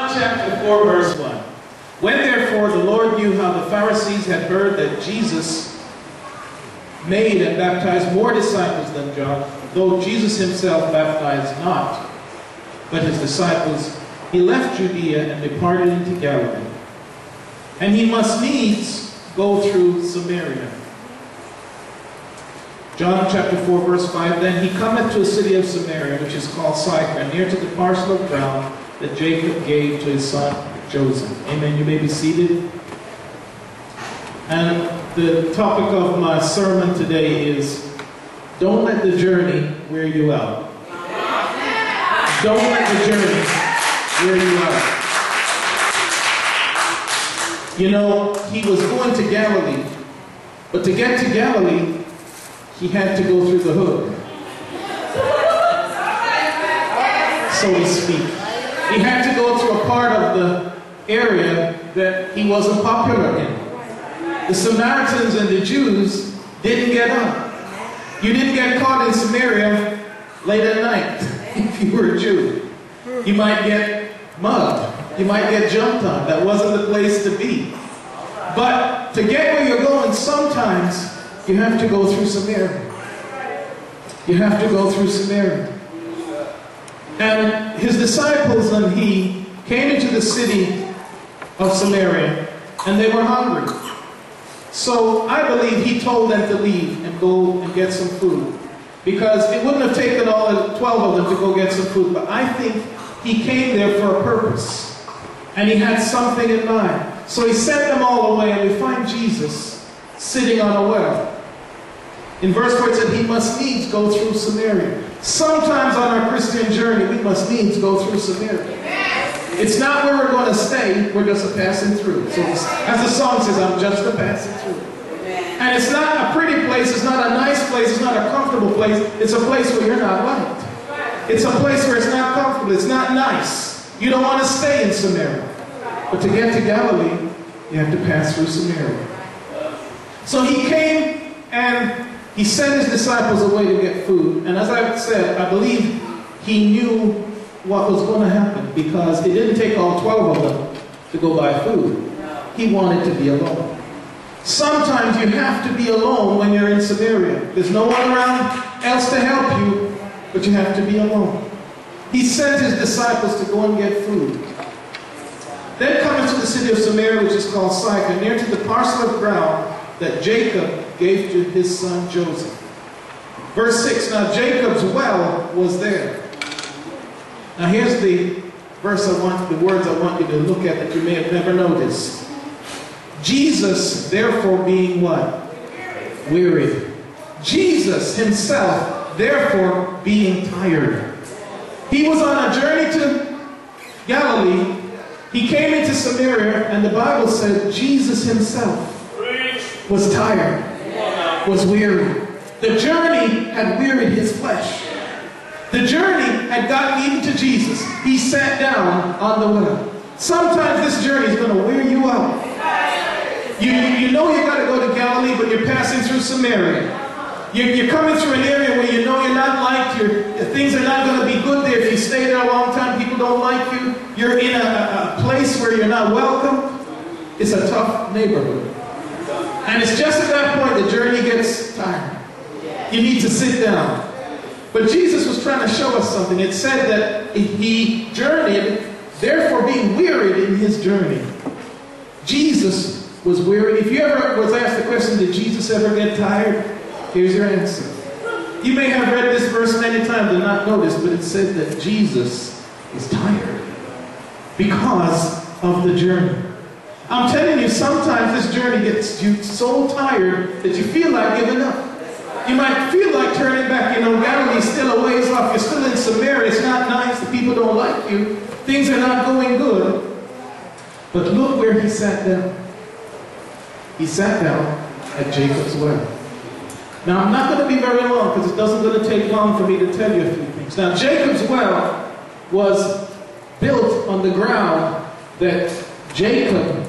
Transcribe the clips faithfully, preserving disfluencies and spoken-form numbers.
John chapter four, verse one. When therefore the Lord knew how the Pharisees had heard that Jesus made and baptized more disciples than John, though Jesus himself baptized not, but his disciples, he left Judea and departed into Galilee. And he must needs go through Samaria. John chapter four, verse five, then he cometh to a city of Samaria, which is called Sychar, near to the parcel of ground that Jacob gave to his son Joseph. Amen. You may be seated. And the topic of my sermon today is, don't let the journey wear you out. Don't let the journey wear you out. You know, he was going to Galilee, but to get to Galilee, he had to go through the hood, so to speak. He had to go through a part of the area that he wasn't popular in. The Samaritans and the Jews didn't get on. You didn't get caught in Samaria late at night if you were a Jew. You might get mugged. You might get jumped on. That wasn't the place to be. But to get where you're going, sometimes you have to go through Samaria. You have to go through Samaria. And his disciples and he came into the city of Samaria, and they were hungry. So I believe he told them to leave and go and get some food, because it wouldn't have taken all the twelve of them to go get some food. But I think he came there for a purpose, and he had something in mind. So he sent them all away, and we find Jesus sitting on a well. In verse four it said, he must needs go through Samaria. Sometimes on our Christian journey, we must needs go through Samaria. It's not where we're going to stay, we're just a passing through. So as the song says, I'm just a passing through. And it's not a pretty place, it's not a nice place, it's not a comfortable place. It's a place where you're not liked. It's a place where it's not comfortable, it's not nice. You don't want to stay in Samaria. But to get to Galilee, you have to pass through Samaria. So he came and he sent his disciples away to get food. And as I said, I believe he knew what was going to happen, because it didn't take all twelve of them to go buy food. He wanted to be alone. Sometimes you have to be alone when you're in Samaria. There's no one around else to help you, but you have to be alone. He sent his disciples to go and get food. Then coming to the city of Samaria, which is called Sychar, near to the parcel of ground that Jacob gave to his son Joseph. Verse six, now Jacob's well was there. Now here's the verse I want, the words I want you to look at that you may have never noticed. Jesus, therefore, being what? Wearied. Jesus himself, therefore, being tired. He was on a journey to Galilee. He came into Samaria, and the Bible said Jesus himself was tired, was weary. The journey had wearied his flesh. The journey had gotten even to Jesus. He sat down on the well. Sometimes this journey is going to wear you out. You, you know you've got to go to Galilee, but you're passing through Samaria. You're, you're coming through an area where you know you're not liked. You're, things are not going to be good there. If you stay there a long time, people don't like you. You're in a, a, a place where you're not welcome. It's a tough neighborhood. And it's just at that point the journey gets tired. You need to sit down. But Jesus was trying to show us something. It said that he journeyed, therefore being wearied in his journey. Jesus was weary. If you ever was asked the question, did Jesus ever get tired? Here's your answer. You may have read this verse many times and not noticed, but it said that Jesus is tired because of the journey. I'm telling you, sometimes this journey gets you so tired that you feel like giving up. You might feel like turning back. You know, Galilee's still a ways off. You're still in Samaria. It's not nice. The people don't like you. Things are not going good. But look where he sat down. He sat down at Jacob's well. Now, I'm not going to be very long, because it doesn't going to take long for me to tell you a few things. Now, Jacob's well was built on the ground that Jacob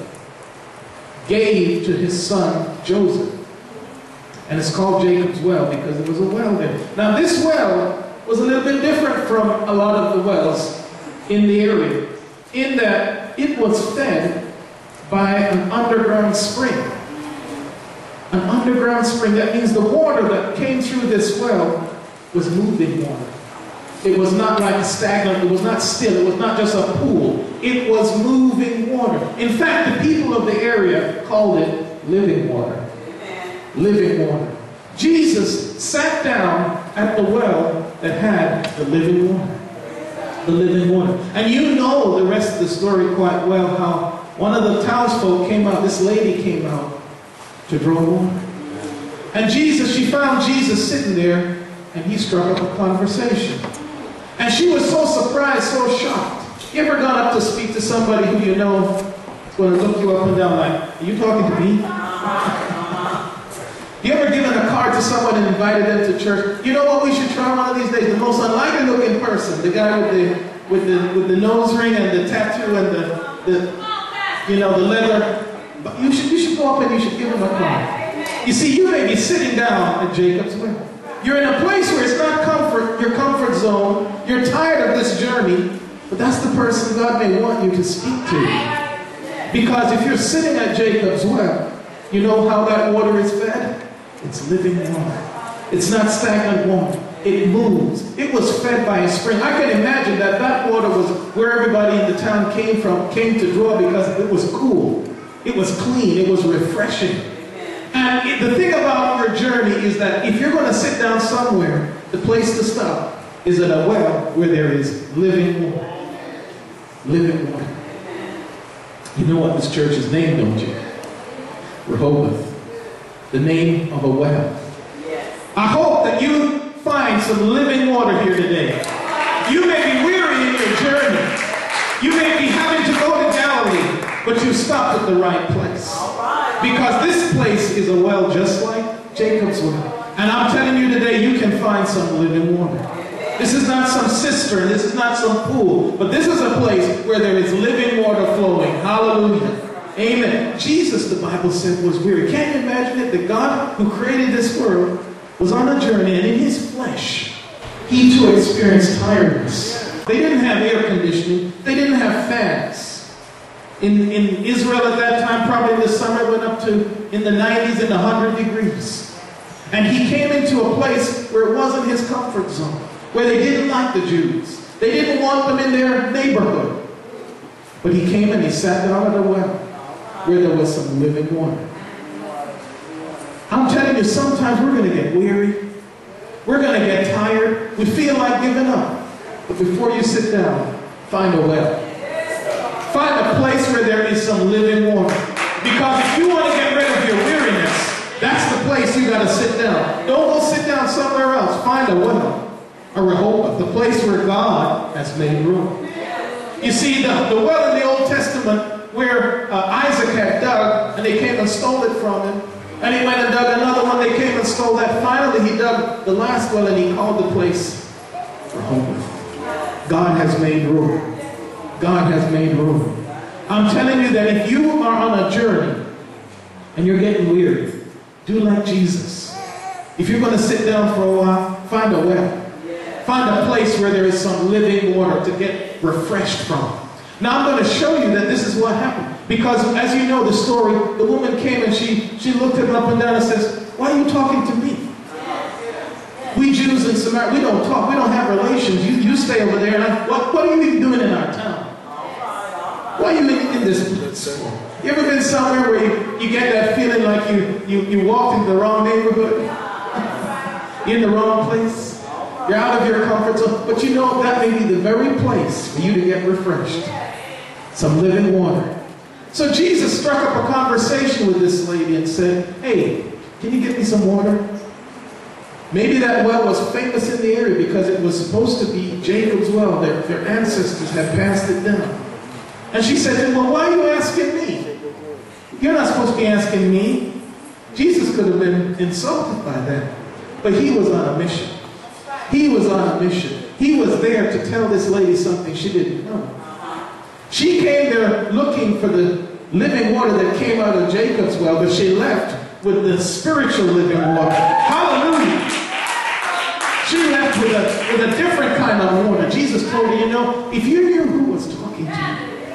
gave to his son Joseph. And it's called Jacob's well because there was a well there. Now this well was a little bit different from a lot of the wells in the area. in that it was fed by an underground spring. An underground spring. That means the water that came through this well was moving water. It was not like stagnant, it was not still, it was not just a pool. It was moving water. In fact, the people of the area called it living water. Amen. Living water. Jesus sat down at the well that had the living water. The living water. And you know the rest of the story quite well, how one of the townsfolk came out, this lady came out to draw water. And Jesus, she found Jesus sitting there, and he struck up a conversation. And she was so surprised, so shocked. You ever gone up to speak to somebody who you know is going to look you up and down like, are you talking to me? You ever given a card to someone and invited them to church? You know what we should try one of these days? The most unlikely looking person, the guy with the with the with the nose ring and the tattoo and the, the you know the leather. But you should you should go up and you should give him a card. You see, you may be sitting down at Jacob's well. You're in a place where it's not comfort, your comfort zone. You're tired of this journey, but that's the person God may want you to speak to. Because if you're sitting at Jacob's well, you know how that water is fed? It's living water. It's not stagnant water. It moves. It was fed by a spring. I can imagine that that water was where everybody in the town came from, came to draw because it was cool. It was clean. It was refreshing. And it, the thing about your journey is that if you're going to sit down somewhere, the place to stop is at a well where there is living water. Living water. You know what this church is named, don't you? Rehoboth. The name of a well. Yes. I hope that you find some living water here today. You may be weary in your journey. You may be having to go to Galilee, but you stopped at the right place. Because this place is a well just like Jacob's well. And I'm telling you today, you can find some living water. This is not some cistern, this is not some pool, but this is a place where there is living water flowing. Hallelujah. Amen. Jesus, the Bible said, was weary. Can't you imagine it? The God who created this world was on a journey, and in his flesh, he too experienced tiredness. They didn't have air conditioning. They didn't have fans. In, in Israel at that time, probably the summer went up to in the nineties and one hundred degrees. And he came into a place where it wasn't his comfort zone, where they didn't like the Jews. They didn't want them in their neighborhood. But he came and he sat down at a well where there was some living water. I'm telling you, sometimes we're going to get weary. We're going to get tired. We feel like giving up. But before you sit down, find a well. Find a place where there is some living water. Because if you want to get rid of your weariness, that's the place you got to sit down. Don't go sit down somewhere else. Find a well, a Rehoboth, the place where God has made room. You see, the, the well in the Old Testament where uh, Isaac had dug, and they came and stole it from him. And he went and dug another one, they came and stole that. Finally, he dug the last well, and he called the place Rehoboth. God has made room. God has made room. I'm telling you that if you are on a journey and you're getting weary, do like Jesus. If you're going to sit down for a while, find a well. Find a place where there is some living water to get refreshed from. Now I'm going to show you that this is what happened. Because as you know the story, the woman came and she, she looked him up and down and says, why are you talking to me? We Jews in Samaria, we don't talk, we don't have relations. You, you stay over there. And I, what, what are you even doing in our town? Why are you in, in this place? You ever been somewhere where you, you get that feeling like you, you, you walked in the wrong neighborhood? You're in the wrong place? You're out of your comfort zone. But you know, that may be the very place for you to get refreshed. Some living water. So Jesus struck up a conversation with this lady and said, hey, can you get me some water? Maybe that well was famous in the area because it was supposed to be Jacob's well. Their, their ancestors had passed it down. And she said, well, why are you asking me? You're not supposed to be asking me. Jesus could have been insulted by that. But he was on a mission. He was on a mission. He was there to tell this lady something she didn't know. She came there looking for the living water that came out of Jacob's well, but she left with the spiritual living water. Hallelujah. She left with a, with a different kind of water. Jesus told her, you know, if you knew who was talking to you,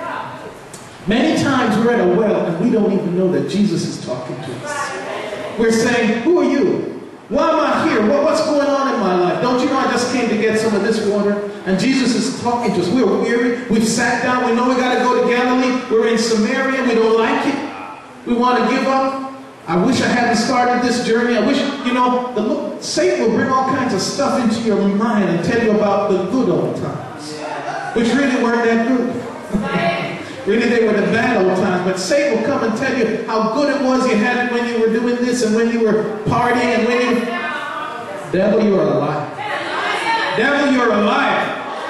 Many times we're at a well and we don't even know that Jesus is talking to us. We're saying, who are you? Why am I here? What, what's going on in my life? Don't you know I just came to get some of this water? And Jesus is talking to us. We're weary. We've sat down. We know we got to go to Galilee. We're in Samaria. We don't like it. We want to give up. I wish I hadn't started this journey. I wish, you know, the look, Satan will bring all kinds of stuff into your mind and tell you about the good old times, which really weren't that good. Really, they were the bad old times. But Satan will come and tell you how good it was you had it when you were doing this and when you were partying and when you... Devil, you are a liar. Devil, you're a liar.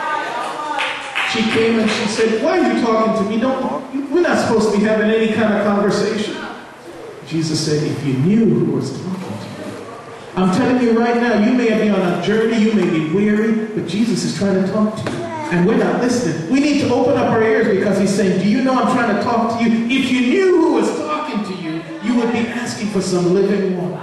She came and she said, why are you talking to me? Don't, we're not supposed to be having any kind of conversation. Jesus said, if you knew who was talking to you. I'm telling you right now, you may be on a journey, you may be weary, but Jesus is trying to talk to you. And we're not listening. We need to open up our ears because he's saying, do you know I'm trying to talk to you? If you knew who was talking to you, you would be asking for some living water.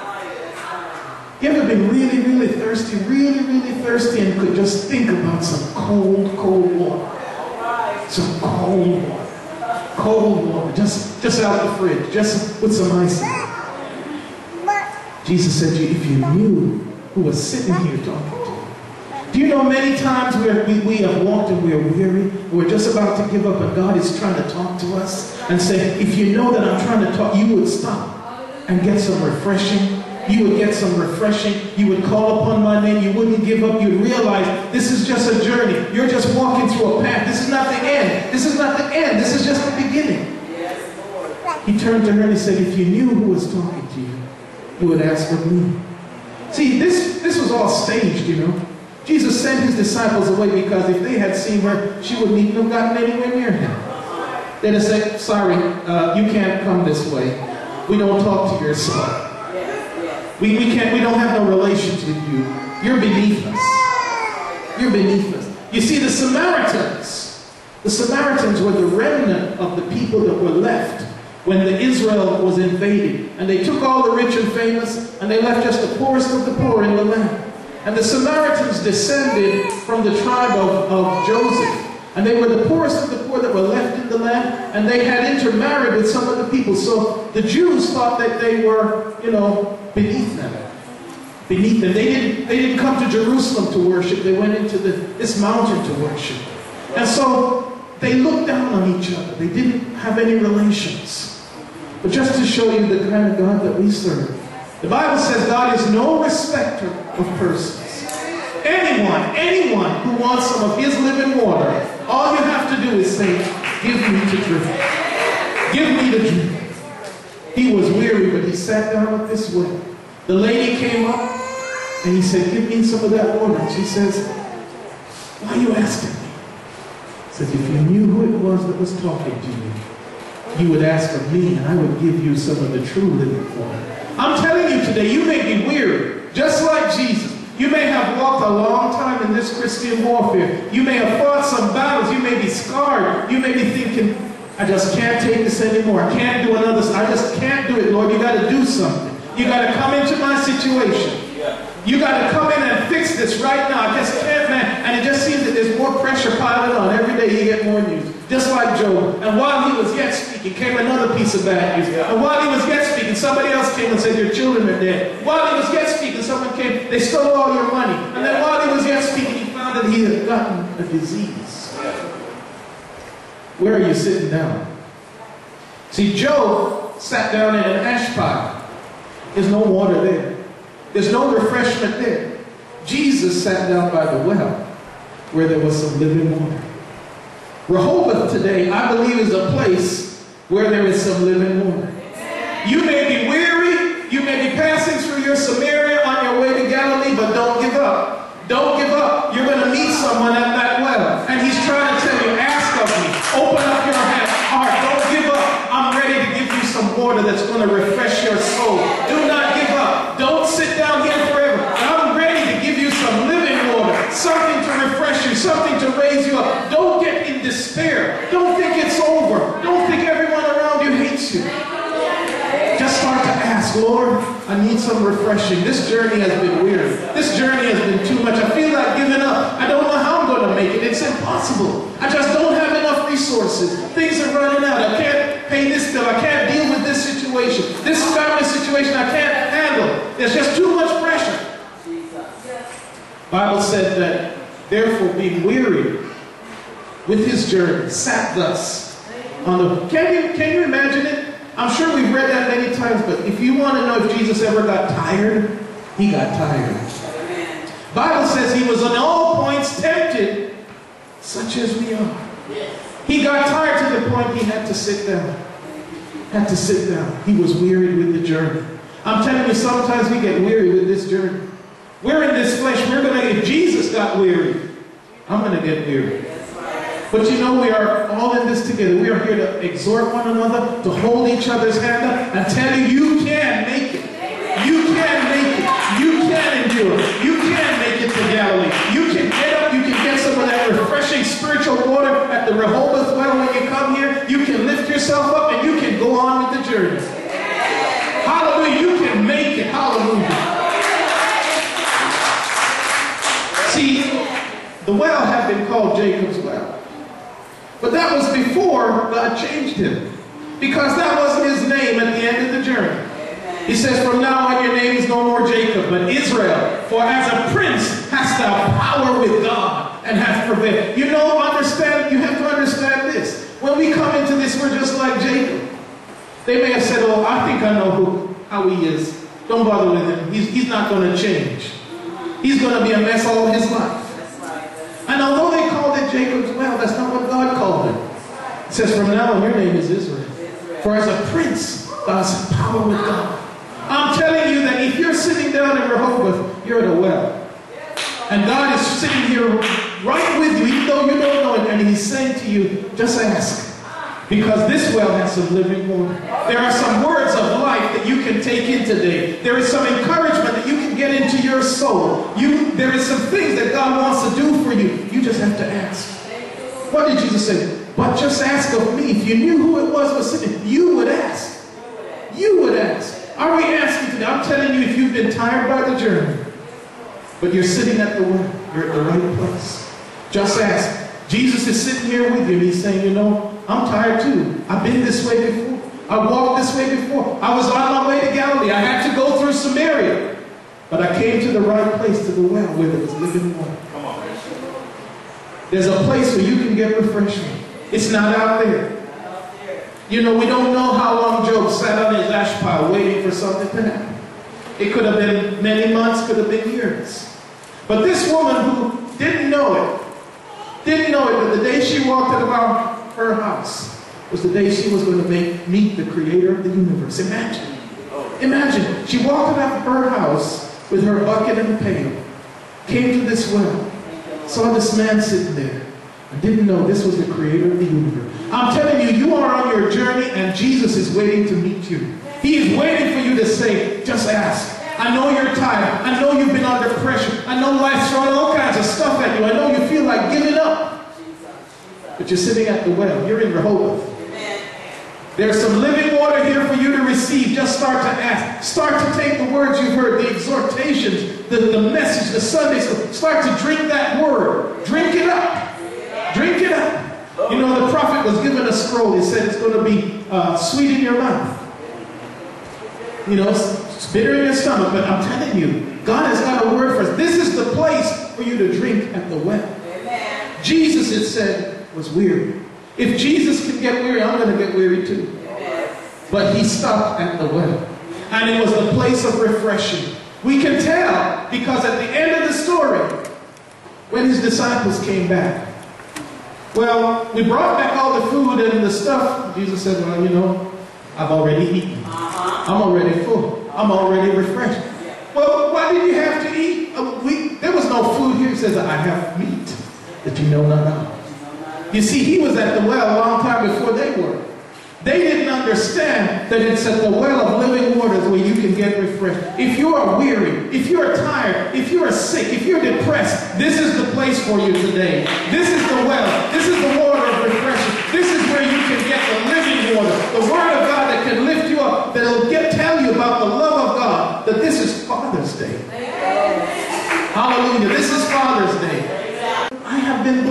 You ever been really, really thirsty, really, really thirsty and could just think about some cold, cold water? Some cold water. Cold water, just, just out the fridge, just with some ice in it. Jesus said to you, if you knew who was sitting here talking to you. Do you know many times we're, we, we have walked and we're weary, we're just about to give up and God is trying to talk to us and say, if you know that I'm trying to talk, you would stop and get some refreshing. You would get some refreshing. You would call upon my name. You wouldn't give up. You'd realize this is just a journey. You're just walking through a path. This is not the end. This is not the end. This is just the beginning. He turned to her and he said, if you knew who was talking to you, you would ask of me. See, this, this was all staged, you know. Jesus sent his disciples away because if they had seen her, she wouldn't even have gotten anywhere near him. They'd have said, sorry, uh, you can't come this way. We don't talk to your son. We, we can't, we don't have no relations with you. You're beneath us. You're beneath us. You see, the Samaritans, the Samaritans were the remnant of the people that were left when the Israel was invaded. And they took all the rich and famous, and they left just the poorest of the poor in the land. And the Samaritans descended from the tribe of, of Joseph. And they were the poorest of the poor that were left in the land, and they had intermarried with some of the people. So the Jews thought that they were, you know, beneath them. Beneath them. They didn't, they didn't come to Jerusalem to worship. They went into the, this mountain to worship. And so they looked down on each other. They didn't have any relations. But just to show you the kind of God that we serve, the Bible says God is no respecter of persons. Anyone, anyone who wants some of his living water, all you have to do is say, give me to drink. Give me to drink. He was weary, but he sat down at this well. The lady came up, and he said, give me some of that water. And she says, why are you asking me? He says, if you knew who it was that was talking to you, you would ask of me, and I would give you some of the true living water. I'm telling you today, you may be weary, just like Jesus. You may have walked a long time in this Christian warfare. You may have fought some battles. You may be scarred. You may be thinking, I just can't take this anymore. I can't do another. I just can't do it, Lord. You got to do something. You got to come into my situation. You got to come in and fix this right now. I just can't, man. And it just seems that there's more pressure piling on. Every day you get more news. Just like Job. And while he was yet speaking, came another piece of bad news. And while he was yet speaking, somebody else came and said, your children are dead. While he was yet speaking, someone came, they stole all your money. And then while he was yet speaking, he found that he had gotten a disease. Where are you sitting down? See, Job sat down in an ash pile. There's no water there. There's no refreshment there. Jesus sat down by the well where there was some living water. Rehoboth today, I believe, is a place where there is some living water. You may be weary. You may be passing through your Samaria on your way to Galilee, but don't give up. Don't give up. You're going to meet someone at that well. And he's trying to tell you, ask of me. Open up your heart. Don't give up. I'm ready to give you some water that's going to refresh your soul. Do not give up. Don't sit down here forever. I'm ready to give you some living water. Something to refresh you. Something to raise you up. Don't get in despair. Don't think it's over. Don't think everyone around you hates you. Just start to ask, Lord, I need some refreshing. This journey has been weird. This journey has been too much. I feel like giving up. I don't know how I'm going to make it. It It's impossible. I just don't have enough resources. Things are running out. I can't pay this bill. I can't deal with this situation. This family situation I can't handle. There's just too much pressure. The Bible said that, therefore, being weary with his journey, sat thus on the... Can you, can you imagine it? I'm sure we've read that many times, but if you want to know if Jesus ever got tired, he got tired. The Bible says he was on all points tempted, such as we are. He got tired to the point he had to sit down. Had to sit down. He was wearied with the journey. I'm telling you, sometimes we get weary with this journey. We're in this flesh. We're going to, if Jesus got weary, I'm going to get weary. But you know, we are all in this together. We are here to exhort one another, to hold each other's hand up, and tell you, you can make it. You can make it. You can endure. You can make it to Galilee. You can get up. You can get some of that refreshing spiritual water at the Rehoboth well when you come here. You can lift yourself up, and you can go on with the journey. Hallelujah. You can make it. Hallelujah. See, the well had been called Jacob's well. But that was before God changed him. Because that wasn't his name at the end of the journey. He says, from now on your name is no more Jacob, but Israel. For as a prince hast thou power with God and hath prevailed. You know, understand, you have to understand this. When we come into this, we're just like Jacob. They may have said, oh, I think I know who, how he is. Don't bother with him. He's, he's not going to change. He's going to be a mess all his life. And although they called it Jacob's well, that's not what God called it. It says, from now on, your name is Israel. For as a prince, thou hast power with God. I'm telling you that if you're sitting down in Rehoboth, you're at a well. And God is sitting here right with you, even though you don't know it. And he's saying to you, just ask. Because this well has some living water. There are some words of life that you can take in today. There is some encouragement that you can get into your soul. You, there is some things that God wants to do for you. You just have to ask. What did Jesus say? But just ask of me. If you knew who it was was sitting, you would ask. You would ask. Are we asking today? I'm telling you, if you've been tired by the journey, but you're sitting at the well, you're at the right place. Just ask. Jesus is sitting here with you, and he's saying, you know, I'm tired too. I've been this way before. I walked this way before. I was on my way to Galilee. I had to go through Samaria. But I came to the right place, to the well where there was living water. Come on. There's a place where you can get refreshment. It's not out there. You know, we don't know how long Job sat on his ash pile waiting for something to happen. It could have been many months, could have been years. But this woman who didn't know it, didn't know it, but the day she walked out of our, her house was the day she was going to make, meet the creator of the universe. Imagine. Imagine. She walked out of her house with her bucket and pail, came to this well, saw this man sitting there, and didn't know this was the creator of the universe. I'm telling you, you are on your journey, and Jesus is waiting to meet you. He is waiting for you to say, just ask. I know you're tired. I know you've been under pressure. I know life's throwing all kinds of stuff at you. I know you feel like giving up. But you're sitting at the well. You're in Rehoboth. There's some living water here for you to receive. Just start to ask. Start to take the words you've heard, the exhortations, the, the message, the Sunday school. Start to drink that word. Drink it up. Drink it up. You know, the prophet was given a scroll. He said it's going to be uh, sweet in your mouth. You know, it's bitter in your stomach. But I'm telling you, God has got a word for us. This is the place for you to drink at the well. Amen. Jesus, it said, was weary. If Jesus can get weary, I'm going to get weary too. Amen. But he stopped at the well. And it was the place of refreshing. We can tell because at the end of the story, when his disciples came back, well, we brought back all the food and the stuff. Jesus said, well, you know, I've already eaten. Uh-huh. I'm already full. I'm already refreshed. Yeah. Well, why did you have to eat? Uh, we, there was no food here. He says, I have meat that you know not of. You see, he was at the well a long time before they were. They didn't understand that it's at the well of living waters where you can get refreshed. If you are weary, if you are tired, if you are sick, if you're depressed, this is the place for you today. This is the well. This is the water of refreshing. This is where you can get the living water, the word of God that can lift you up, that will get tell you about the love of God, that this is Father's Day. Hallelujah. This is Father's Day. I have been blessed.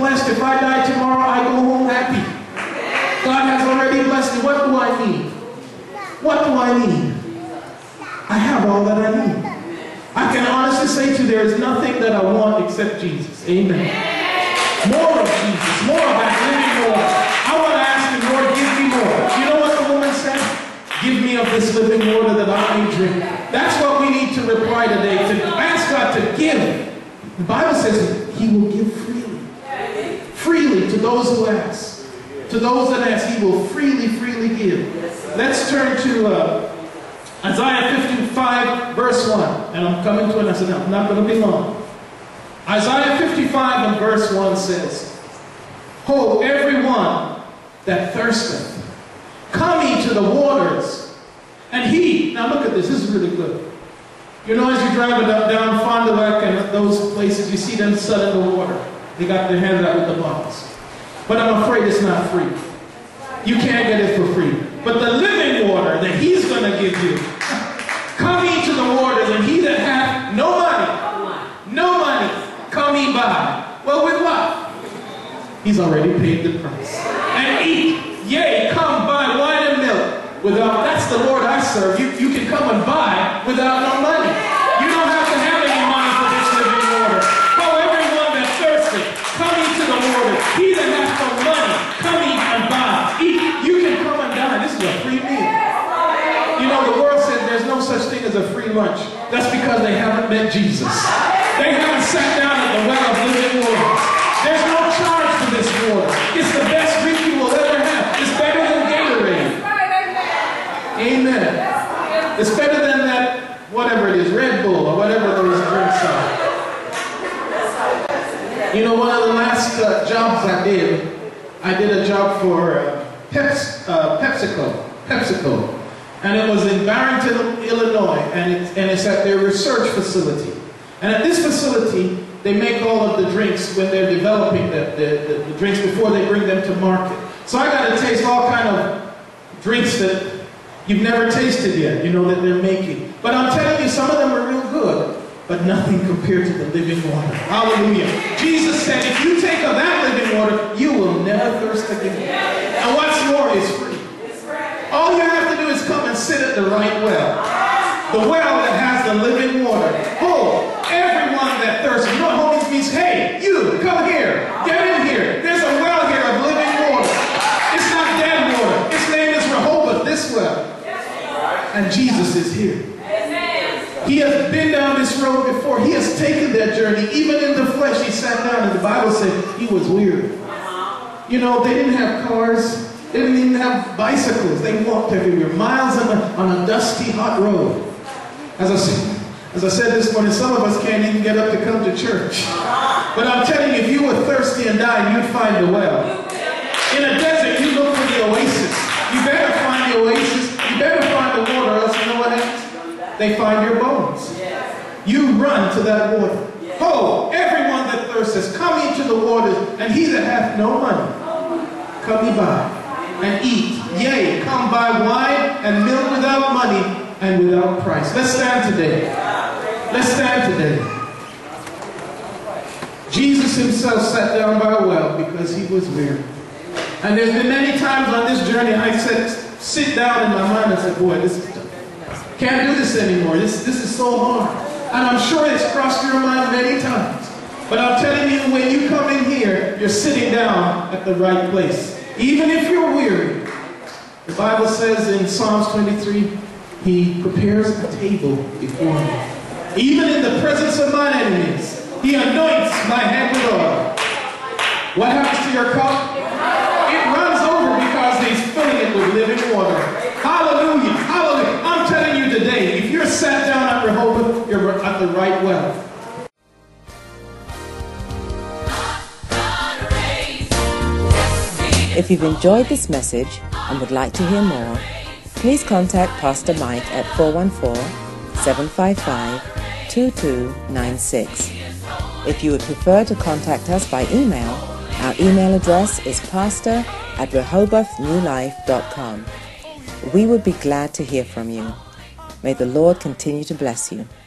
blessed. If I die tomorrow, I go home happy. God has already blessed me. What do I need? What do I need? I have all that I need. I can honestly say to you, there is nothing that I want except Jesus. Amen. More of Jesus. More of that living water. I want to ask you, Lord, give me more. You know what the woman said? Give me of this living water that I may drink. That's what we need to reply today. To ask God to give. The Bible says He will give freely. Freely to those who ask. To those that ask, He will freely, freely give. Let's turn to uh, Isaiah fifty-five, verse one. And I'm coming to it, and I said, no, I'm not going to be long. Isaiah fifty-five and verse one says, Ho, everyone that thirsteth, come ye to the waters, and he, now look at this, this is really good. You know, as you're driving up down Fond du Lac and those places, you see them selling the water. They got their hands out with the bottles. But I'm afraid it's not free. You can't get it for free. But the living water that He's going to give you, come ye to the waters, and he that hath no money, no money, come ye by. Well, with what? He's already paid the price. And eat, yea, come buy wine and milk. Without, that's the Lord I serve. You, you can come and buy without no money. You don't have to have any money for this living water. Oh, everyone that thirsteth, come ye to the water. He that hath no money, come ye and buy. Eat. You can come and dine. This is a free meal. You know, the world says there's no such thing as a free lunch. That's because they haven't met Jesus. They haven't sat down at the well of living water. There's no charge for this water. It's the best drink you will ever have. It's better than Gatorade. Amen. It's better than that, whatever it is, Red Bull or whatever those drinks are. You know, one of the last uh, jobs I did, I did a job for uh, Peps, uh, PepsiCo. PepsiCo. And it was in Barrington, Illinois, and, it, and it's at their research facility. And at this facility, they make all of the drinks when they're developing the, the, the, the drinks before they bring them to market. So I got to taste all kind of drinks that you've never tasted yet, you know, that they're making. But I'm telling you, some of them are real good, but nothing compared to the living water. Hallelujah. Jesus said, if you take of that living water, you will never thirst again. And what's more, it's free. All you have to do is come and sit at the right well. The well that has the living water. Oh, everyone that thirsts. You know what holiness means? Hey, you, come here. Get in here. There's a well here of living water. It's not dead water. Its name is Rehoboth, this well. And Jesus is here. He has been down this road before. He has taken that journey. Even in the flesh, He sat down, and the Bible said He was weary. You know, they didn't have cars. They didn't even have bicycles. They walked everywhere, miles on a, on a dusty, hot road. As I, said, as I said this morning, some of us can't even get up to come to church. But I'm telling you, if you were thirsty and dying, you'd find a well. In a desert, you look for the oasis. You better find the oasis. You better find the water, else you know what happens? They find your bones. You run to that water. Ho, everyone that thirsteth, come ye to the waters, and he that hath no money, come ye by, and eat. Yea, come buy wine and milk without money and without price. Let's stand today. Let's stand today. Jesus Himself sat down by a well because He was weary. And there's been many times on this journey I said, sit down in my mind and said, boy, this is tough. Can't do this anymore. This, this is so hard. And I'm sure it's crossed your mind many times. But I'm telling you, when you come in here, you're sitting down at the right place. Even if you're weary. The Bible says in Psalms twenty-three, He prepares a table before me. Even in the presence of mine enemies, He anoints my head with oil. What happens to your cup? It runs over because He's filling it with living water. Hallelujah. Hallelujah. I'm telling you today, if you're sat down at Rehoboth, you're at the right well. If you've enjoyed this message and would like to hear more, please contact Pastor Mike at four one four, seven five five, two two nine six. If you would prefer to contact us by email, our email address is pastor at rehoboth new life dot com. We would be glad to hear from you. May the Lord continue to bless you.